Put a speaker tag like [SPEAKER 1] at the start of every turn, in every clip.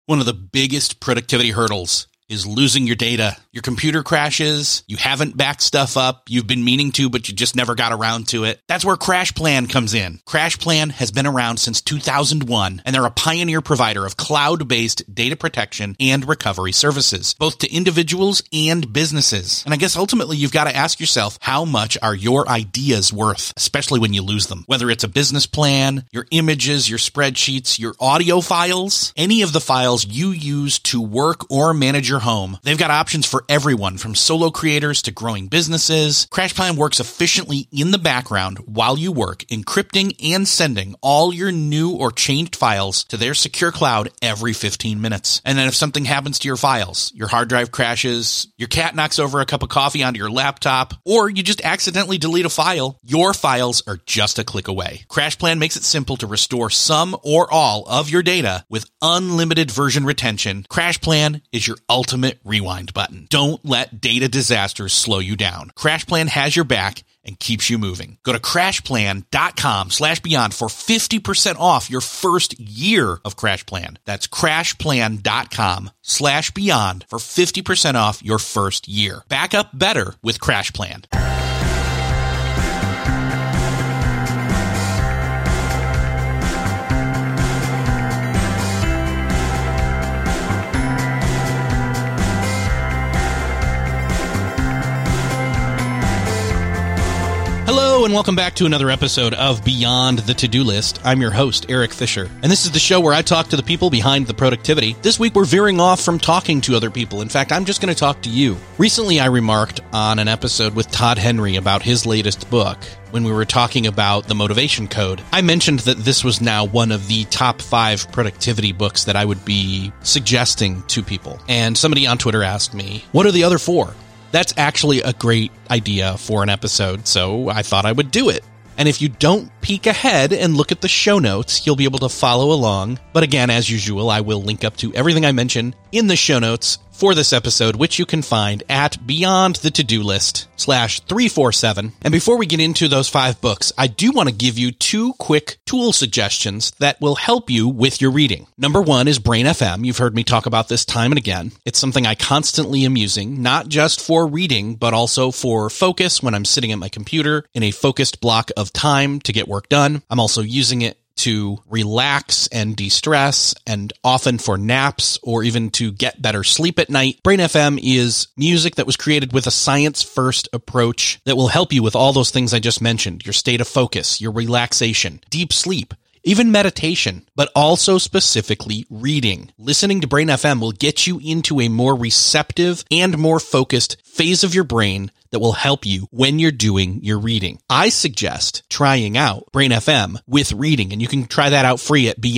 [SPEAKER 1] One of the biggest productivity hurdles is losing your data. Your computer crashes, you haven't backed stuff up, you've been meaning to, but you just never got around to it. That's where CrashPlan comes in. CrashPlan has been around since 2001, and they're a pioneer provider of cloud-based data protection and recovery services, both to individuals and businesses. And I guess ultimately you've got to ask yourself, how much are your ideas worth, especially when you lose them? Whether it's a business plan, your images, your spreadsheets, your audio files, any of the files you use to work or manage your home, they've got options for everyone from solo creators to growing businesses. CrashPlan works efficiently in the background while you work, encrypting and sending all your new or changed files to their secure cloud every 15 minutes. And then if something happens to your files, your hard drive crashes, your cat knocks over a cup of coffee onto your laptop, or you just accidentally delete a file, your files are just a click away. CrashPlan makes it simple to restore some or all of your data with unlimited version retention. CrashPlan is your ultimate rewind button. Don't let data disasters slow you down. CrashPlan has your back and keeps you moving. Go to crashplan.com/beyond for 50% off your first year of CrashPlan. That's crashplan.com/beyond for 50% off your first year. Back up better with CrashPlan. Hello and welcome back to another episode of Beyond the To-Do List. I'm your host, Eric Fisher, and this is the show where I talk to the people behind the productivity. This week we're veering off from talking to other people. In fact, I'm just going to talk to you. Recently I remarked on an episode with Todd Henry about his latest book when we were talking about the Motivation Code. I mentioned that this was now one of the top 5 productivity books that I would be suggesting to people. And somebody on Twitter asked me, what are the other 4? That's actually a great idea for an episode, so I thought I would do it. And if you don't peek ahead and look at the show notes, you'll be able to follow along. But again, as usual, I will link up to everything I mention in the show notes for this episode, which you can find at beyondthetodolist/347. And before we get into those 5 books, I do want to give you 2 quick tool suggestions that will help you with your reading. Number 1 is Brain FM. You've heard me talk about this time and again. It's something I constantly am using, not just for reading, but also for focus when I'm sitting at my computer in a focused block of time to get work done. I'm also using it to relax and de-stress, and often for naps or even to get better sleep at night. Brain FM is music that was created with a science-first approach that will help you with all those things I just mentioned: your state of focus, your relaxation, deep sleep, even meditation, but also specifically reading. Listening to Brain FM will get you into a more receptive and more focused phase of your brain that will help you when you're doing your reading. I suggest trying out Brain FM with reading, and you can try that out free at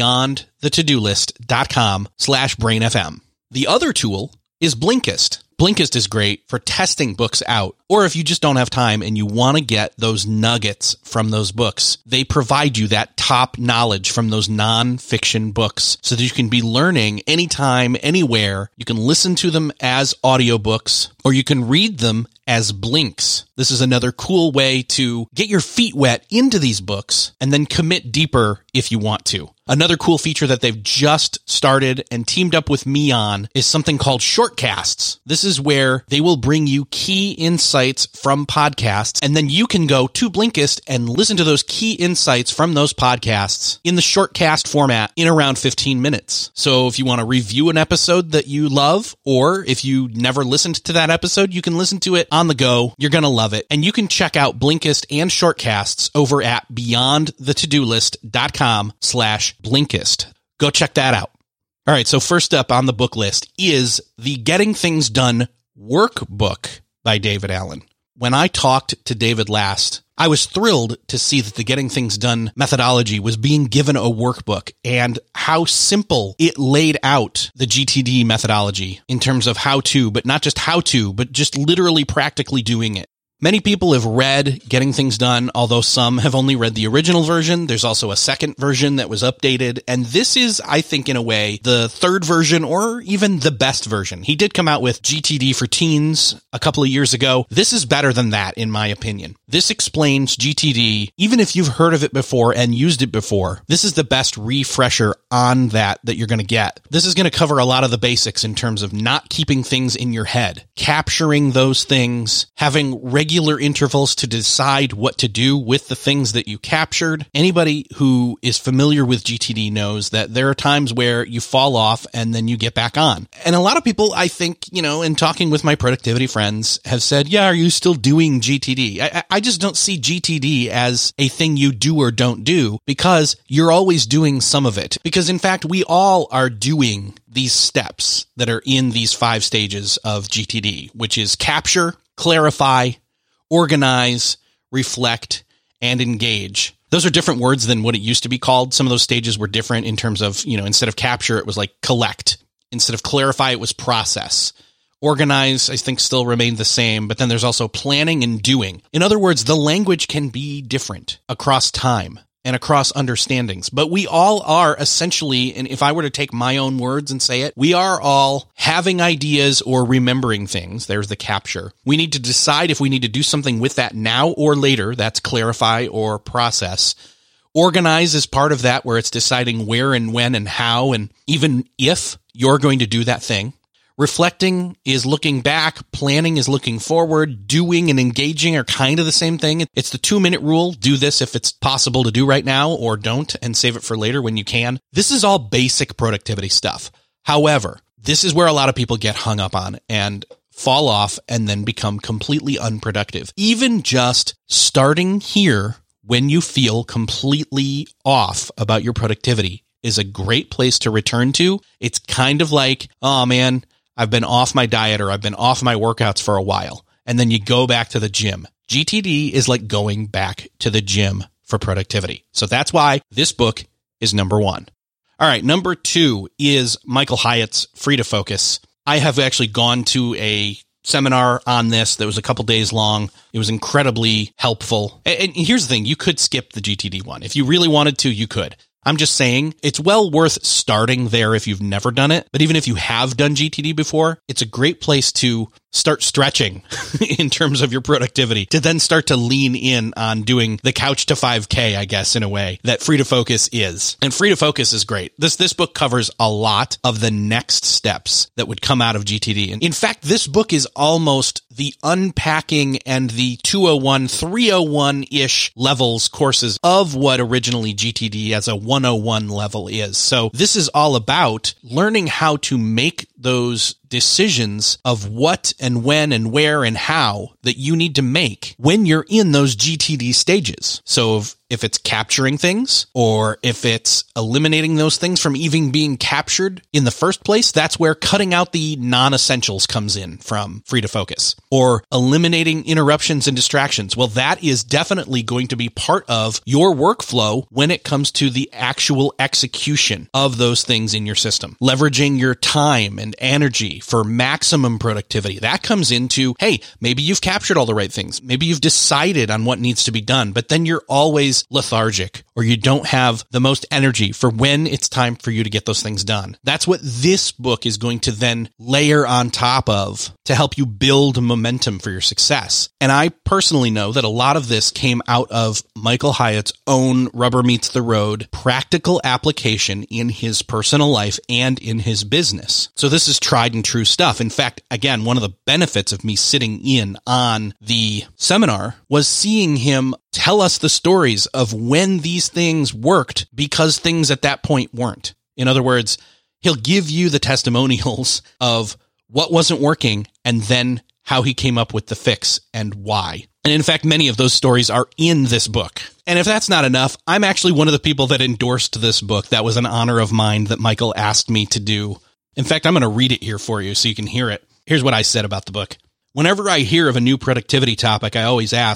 [SPEAKER 1] beyondthetodolist.com/brainfm. The other tool is Blinkist. Blinkist is great for testing books out, or if you just don't have time and you want to get those nuggets from those books. They provide you that top knowledge from those non-fiction books so that you can be learning anytime, anywhere. You can listen to them as audiobooks, or you can read them as blinks. This is another cool way to get your feet wet into these books and then commit deeper if you want to. Another cool feature that they've just started and teamed up with me on is something called Shortcasts. This is where they will bring you key insights from podcasts, and then you can go to Blinkist and listen to those key insights from those podcasts in the shortcast format in around 15 minutes. So if you want to review an episode that you love, or if you never listened to that episode, you can listen to it on the go. You're going to love it. And you can check out Blinkist and Shortcasts over at beyondthetodolist.com/Blinkist. Go check that out. All right, so first up on the book list is the Getting Things Done Workbook by David Allen. When I talked to David last, I was thrilled to see that the Getting Things Done methodology was being given a workbook, and how simple it laid out the GTD methodology in terms of how to, but not just how to, but just literally practically doing it. Many people have read Getting Things Done, although some have only read the original version. There's also a second version that was updated. And this is, I think, in a way, the third version or even the best version. He did come out with GTD for Teens a couple of years ago. This is better than that, in my opinion. This explains GTD, even if you've heard of it before and used it before. This is the best refresher on that you're going to get. This is going to cover a lot of the basics in terms of not keeping things in your head, capturing those things, having regular intervals to decide what to do with the things that you captured. Anybody who is familiar with GTD knows that there are times where you fall off and then you get back on. And a lot of people, I think, in talking with my productivity friends have said, yeah, are you still doing GTD? I just don't see GTD as a thing you do or don't do, because you're always doing some of it. Because in fact, we all are doing these steps that are in these 5 stages of GTD, which is capture, clarify, organize, reflect, and engage. Those are different words than what it used to be called. Some of those stages were different in terms of, instead of capture, it was like collect. Instead of clarify, it was process. Organize, I think, still remained the same, but then there's also planning and doing. In other words, the language can be different across time and across understandings, but we all are essentially, and if I were to take my own words and say it, we are all having ideas or remembering things. There's the capture. We need to decide if we need to do something with that now or later. That's clarify or process. Organize is part of that, where it's deciding where and when and how, and even if you're going to do that thing. Reflecting is looking back. Planning is looking forward. Doing and engaging are kind of the same thing. It's the 2-minute rule. Do this if it's possible to do right now, or don't, and save it for later when you can. This is all basic productivity stuff. However, this is where a lot of people get hung up on and fall off and then become completely unproductive. Even just starting here when you feel completely off about your productivity is a great place to return to. It's kind of like, oh man, I've been off my diet or I've been off my workouts for a while, and then you go back to the gym. GTD is like going back to the gym for productivity. So that's why this book is number 1. All right, number 2 is Michael Hyatt's Free to Focus. I have actually gone to a seminar on this that was a couple days long. It was incredibly helpful. And here's the thing, you could skip the GTD one. If you really wanted to, you could. I'm just saying it's well worth starting there if you've never done it. But even if you have done GTD before, it's a great place to start stretching in terms of your productivity, to then start to lean in on doing the couch to 5K, I guess, in a way that Free to Focus is. And Free to Focus is great. This book covers a lot of the next steps that would come out of GTD. And in fact, this book is almost the unpacking and the 201, 301-ish levels courses of what originally GTD as a 101 level is. So this is all about learning how to make those decisions of what and when and where and how that you need to make when you're in those GTD stages. So if it's capturing things, or if it's eliminating those things from even being captured in the first place, that's where cutting out the non-essentials comes in from Free to Focus. Or eliminating interruptions and distractions. Well, that is definitely going to be part of your workflow when it comes to the actual execution of those things in your system. Leveraging your time and energy for maximum productivity. That comes into, hey, maybe you've captured all the right things. Maybe you've decided on what needs to be done, but then you're always lethargic, or you don't have the most energy for when it's time for you to get those things done. That's what this book is going to then layer on top of to help you build momentum for your success. And I personally know that a lot of this came out of Michael Hyatt's own rubber meets the road practical application in his personal life and in his business. So this is tried and true stuff. In fact, again, one of the benefits of me sitting in on the seminar was seeing him tell us the stories of when these things worked because things at that point weren't. In other words, he'll give you the testimonials of what wasn't working and then how he came up with the fix and why. And in fact, many of those stories are in this book. And if that's not enough, I'm actually one of the people that endorsed this book. That was an honor of mine that Michael asked me to do. In fact, I'm going to read it here for you so you can hear it. Here's what I said about the book. Whenever I hear of a new productivity topic, I always ask,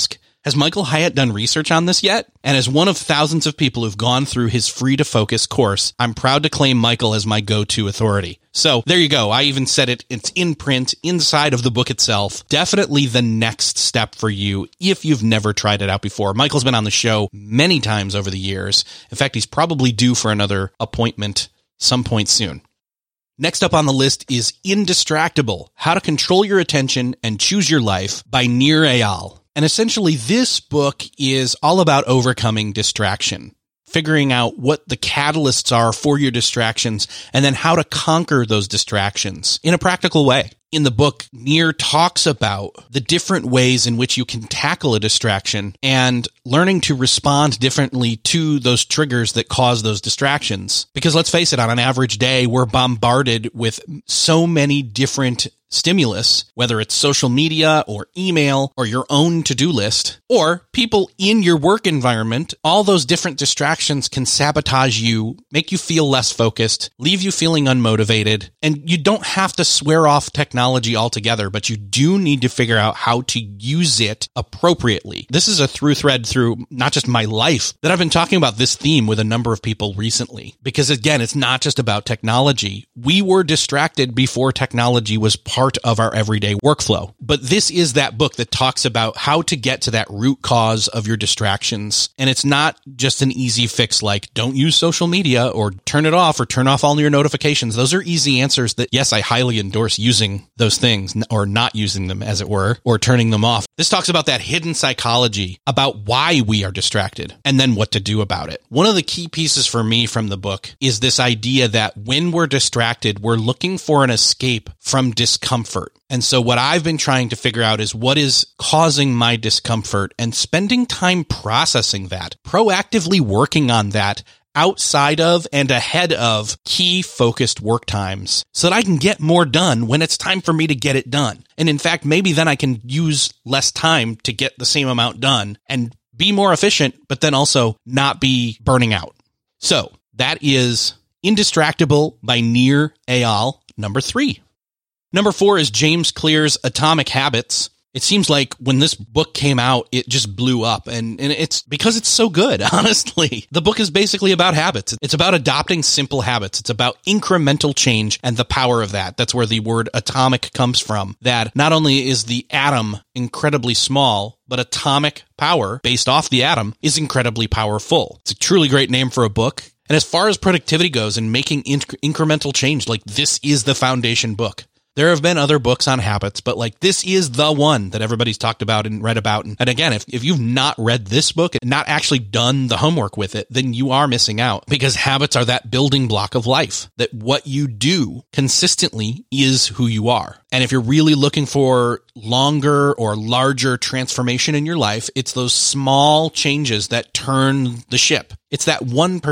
[SPEAKER 1] Has Michael Hyatt done research on this yet? And as one of thousands of people who've gone through his Free to Focus course, I'm proud to claim Michael as my go-to authority. So there you go. I even said it. It's in print inside of the book itself. Definitely the next step for you if you've never tried it out before. Michael's been on the show many times over the years. In fact, he's probably due for another appointment some point soon. Next up on the list is Indistractable: How to Control Your Attention and Choose Your Life by Nir Eyal. And essentially, this book is all about overcoming distraction, figuring out what the catalysts are for your distractions, and then how to conquer those distractions in a practical way. In the book, Nir talks about the different ways in which you can tackle a distraction and learning to respond differently to those triggers that cause those distractions. Because let's face it, on an average day, we're bombarded with so many different stimulus, whether it's social media or email or your own to-do list or people in your work environment. All those different distractions can sabotage you, make you feel less focused, leave you feeling unmotivated. And you don't have to swear off technology altogether, but you do need to figure out how to use it appropriately. This is a through thread through not just my life that I've been talking about this theme with a number of people recently, because again, it's not just about technology. We were distracted before technology was part of our everyday workflow. But this is that book that talks about how to get to that root cause of your distractions. And it's not just an easy fix like don't use social media or turn it off or turn off all your notifications. Those are easy answers that, yes, I highly endorse using those things or not using them, as it were, or turning them off. This talks about that hidden psychology, about why we are distracted and then what to do about it. One of the key pieces for me from the book is this idea that when we're distracted, we're looking for an escape from discomfort. And so what I've been trying to figure out is what is causing my discomfort and spending time processing that, proactively working on that outside of and ahead of key focused work times so that I can get more done when it's time for me to get it done. And in fact, maybe then I can use less time to get the same amount done and be more efficient, but then also not be burning out. So that is Indistractable by Nir Eyal, number 3. Number 4 is James Clear's Atomic Habits. It seems like when this book came out, it just blew up. And it's because it's so good, honestly. The book is basically about habits. It's about adopting simple habits. It's about incremental change and the power of that. That's where the word atomic comes from. That not only is the atom incredibly small, but atomic power based off the atom is incredibly powerful. It's a truly great name for a book. And as far as productivity goes and making incremental change, like this is the foundation book. There have been other books on habits, but like this is the one that everybody's talked about and read about. And again, if you've not read this book and not actually done the homework with it, then you are missing out, because habits are that building block of life, that what you do consistently is who you are. And if you're really looking for longer or larger transformation in your life, it's those small changes that turn the ship. It's that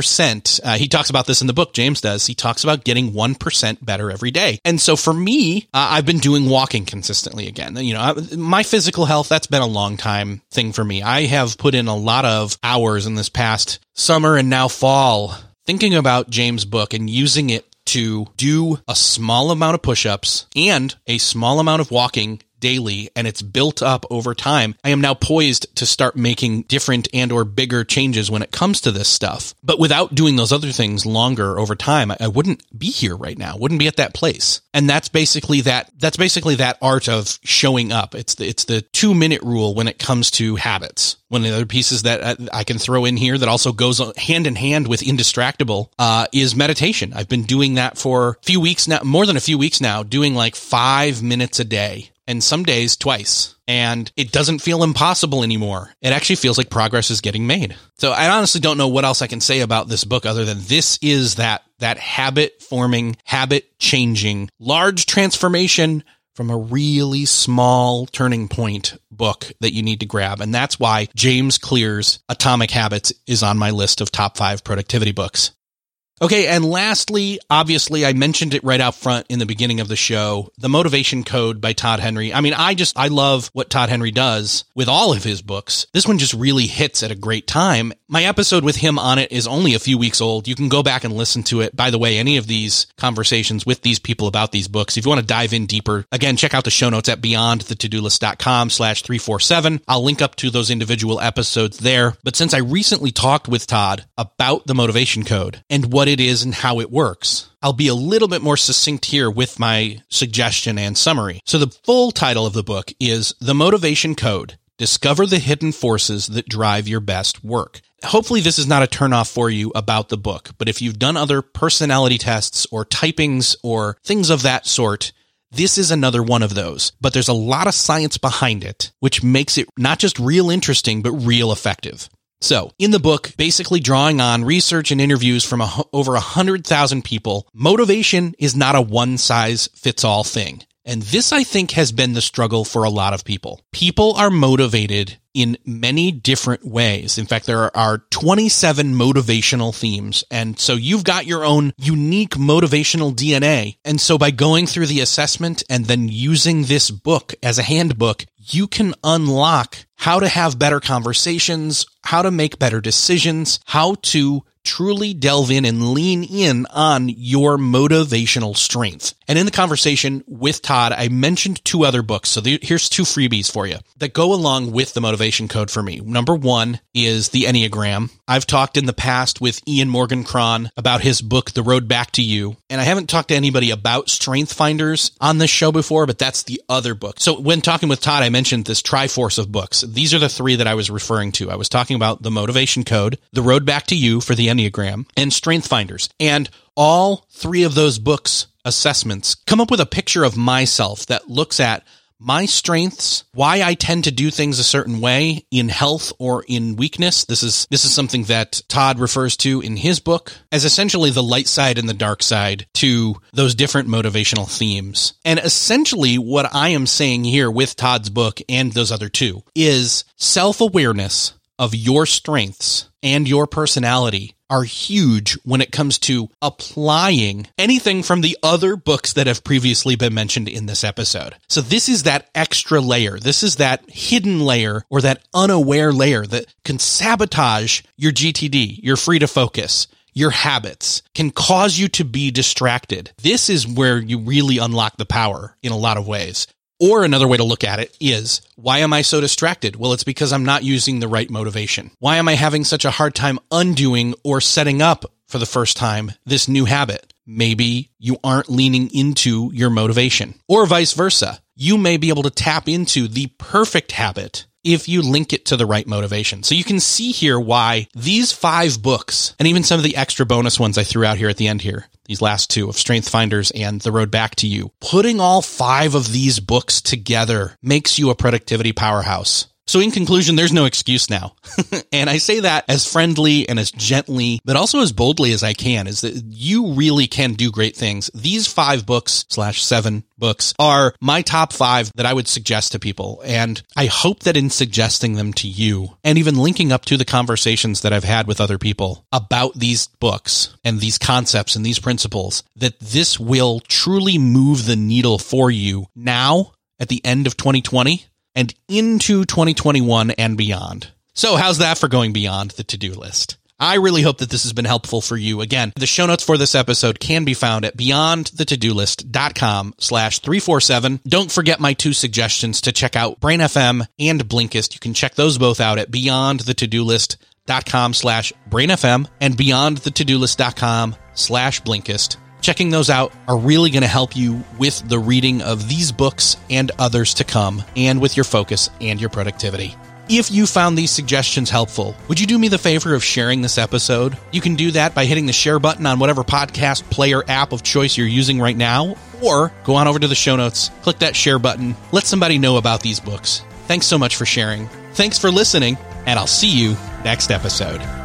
[SPEAKER 1] 1%. He talks about this in the book, James does. He talks about getting 1% better every day. And so for me, I've been doing walking consistently again. You know, my physical health, that's been a long time thing for me. I have put in a lot of hours in this past summer and now fall thinking about James' book and using it to do a small amount of push-ups and a small amount of walking daily, and it's built up over time. I am now poised to start making different and or bigger changes when it comes to this stuff. But without doing those other things longer over time, I wouldn't be here right now, wouldn't be at that place. And that's basically that art of showing up. It's the 2-minute rule when it comes to habits. One of the other pieces that I can throw in here that also goes hand in hand with Indistractable is meditation. I've been doing that for a few weeks now, more than a few weeks now, doing like 5 minutes a day. And some days twice. And it doesn't feel impossible anymore. It actually feels like progress is getting made. So I honestly don't know what else I can say about this book other than this is that habit forming, habit changing, large transformation from a really small turning point book that you need to grab. And that's why James Clear's Atomic Habits is on my list of top 5 productivity books. Okay, and lastly, obviously, I mentioned it right out front in the beginning of the show, The Motivation Code by Todd Henry. I mean, I love what Todd Henry does with all of his books. This one just really hits at a great time. My episode with him on it is only a few weeks old. You can go back and listen to it. By the way, any of these conversations with these people about these books, if you want to dive in deeper, again, check out the show notes at beyondthetodolist.com/347. I'll link up to those individual episodes there. But since I recently talked with Todd about the Motivation Code and what it is and how it works, I'll be a little bit more succinct here with my suggestion and summary. So the full title of the book is The Motivation Code: Discover the Hidden Forces That Drive Your Best Work. Hopefully this is not a turnoff for you about the book, but if you've done other personality tests or typings or things of that sort, this is another one of those. But there's a lot of science behind it, which makes it not just real interesting, but real effective. So, in the book, basically drawing on research and interviews from over 100,000 people, motivation is not a one-size-fits-all thing. And this, I think, has been the struggle for a lot of people. People are motivated in many different ways. In fact, there are 27 motivational themes. And so you've got your own unique motivational DNA. And so by going through the assessment and then using this book as a handbook, you can unlock how to have better conversations, how to make better decisions, how to truly delve in and lean in on your motivational strength. And in the conversation with Todd, I mentioned two other books. So here's two freebies for you that go along with the Motivation Code for me. Number one is the Enneagram. I've talked in the past with Ian Morgan-Cron about his book, The Road Back to You. And I haven't talked to anybody about Strength Finders on this show before, but that's the other book. So when talking with Todd, I mentioned this Triforce of books. These are the three that I was referring to. I was talking about the Motivation Code, The Road Back to You for the Enneagram, and Strength Finders. And all three of those books' assessments come up with a picture of myself that looks at my strengths, why I tend to do things a certain way in health or in weakness. This is something that Todd refers to in his book as essentially the light side and the dark side to those different motivational themes. And essentially what I am saying here with Todd's book and those other two is self-awareness of your strengths and your personality are huge when it comes to applying anything from the other books that have previously been mentioned in this episode. So this is that extra layer. This is that hidden layer or that unaware layer that can sabotage your GTD, your free to focus, your habits, can cause you to be distracted. This is where you really unlock the power in a lot of ways. Or another way to look at it is, why am I so distracted? Well, it's because I'm not using the right motivation. Why am I having such a hard time undoing or setting up for the first time this new habit? Maybe you aren't leaning into your motivation. Or vice versa. You may be able to tap into the perfect habit if you link it to the right motivation. So you can see here why these 5 books, and even some of the extra bonus ones I threw out here at the end here, these last 2 of Strength Finders and The Road Back to You, putting all 5 of these books together makes you a productivity powerhouse. So in conclusion, there's no excuse now. And I say that as friendly and as gently, but also as boldly as I can, is that you really can do great things. These 5 books /7 books are my top 5 that I would suggest to people. And I hope that in suggesting them to you and even linking up to the conversations that I've had with other people about these books and these concepts and these principles, that this will truly move the needle for you now at the end of 2020 and into 2021 and beyond. So how's that for going beyond the to-do list? I really hope that this has been helpful for you. Again, the show notes for this episode can be found at beyondthetodolist.com/347. Don't forget my 2 suggestions to check out Brain FM and Blinkist. You can check those both out at beyondthetodolist.com/brainfm and beyondthetodolist.com/Blinkist. Checking those out are really going to help you with the reading of these books and others to come, and with your focus and your productivity. If you found these suggestions helpful, would you do me the favor of sharing this episode? You can do that by hitting the share button on whatever podcast player app of choice you're using right now, or go on over to the show notes, click that share button, let somebody know about these books. Thanks so much for sharing. Thanks for listening, and I'll see you next episode.